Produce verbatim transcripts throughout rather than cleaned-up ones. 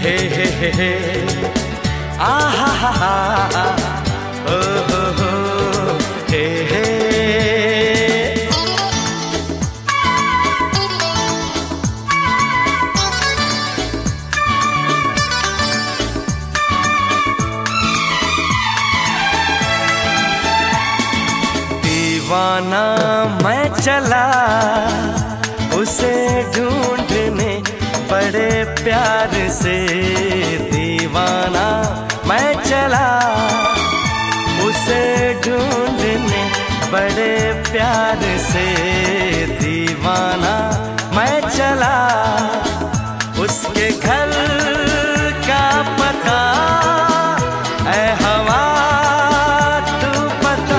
हे हे हे हे आ हा हा हा ओ हो हो हे हे दीवाना मैं चला उसे ढूंढने बड़े प्यार से। दीवाना मैं चला उसे ढूंढने बड़े प्यार से। दीवाना मैं चला उसके घर का पता ऐ हवा तू पता।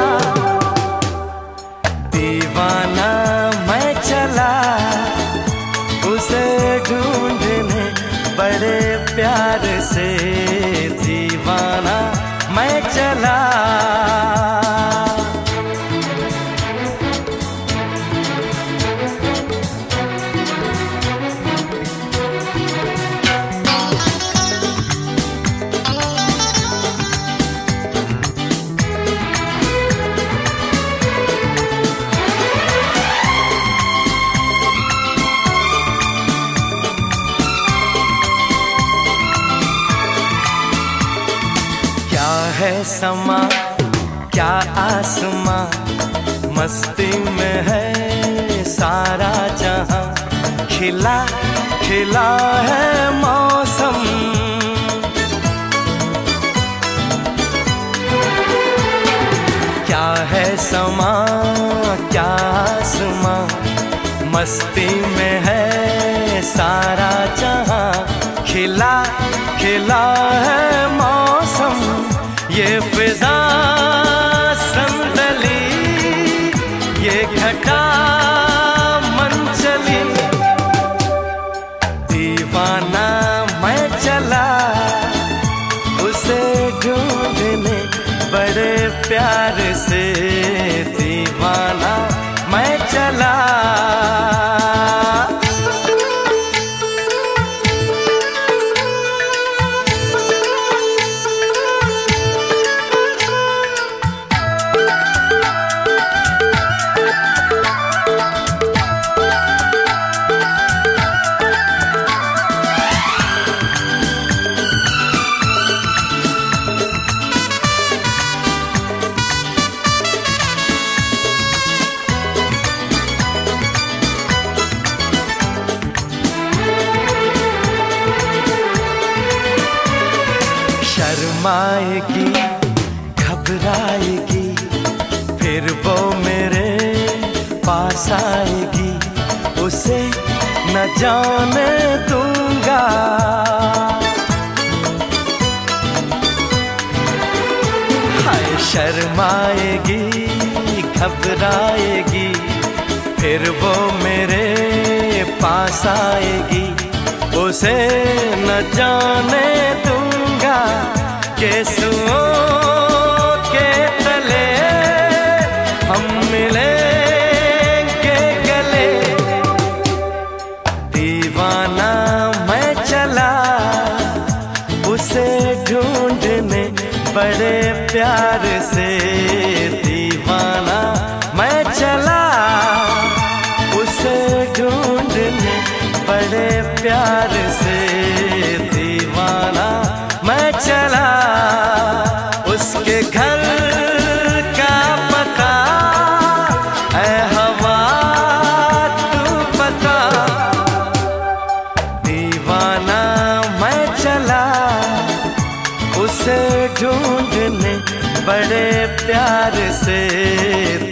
दीवाना मैं चला उसे ढूंढने बड़े प्यार से। दीवाना मैं चला है समा क्या आसमां, मस्ती में है सारा जहां। खिला खिला है मौसम, क्या है समा क्या आसमां, मस्ती में है सारा जहां। खिला खिला है मौसम, ये फिजा संदली, ये घटा मन चली। दीवाना मैं चला उसे ढूंढने बड़े प्यार से। दीवाना मैं चला शर्माएगी घबराएगी, फिर वो मेरे पास आएगी। उसे न जाने दूंगा, हाय शर्माएगी घबराएगी, फिर वो मेरे पास आएगी। उसे न जाने दूंगा केसुओं के तले हम मिलेंगे गले। दीवाना मैं चला उसे ढूंढने बड़े प्यार से। दीवाना मैं चला उसे ढूंढने बड़े प्यार से। दीवाना मैं चला उसके घर का पता ऐ हवा तू पता। दीवाना मैं चला उसे ढूंढने बड़े प्यार से।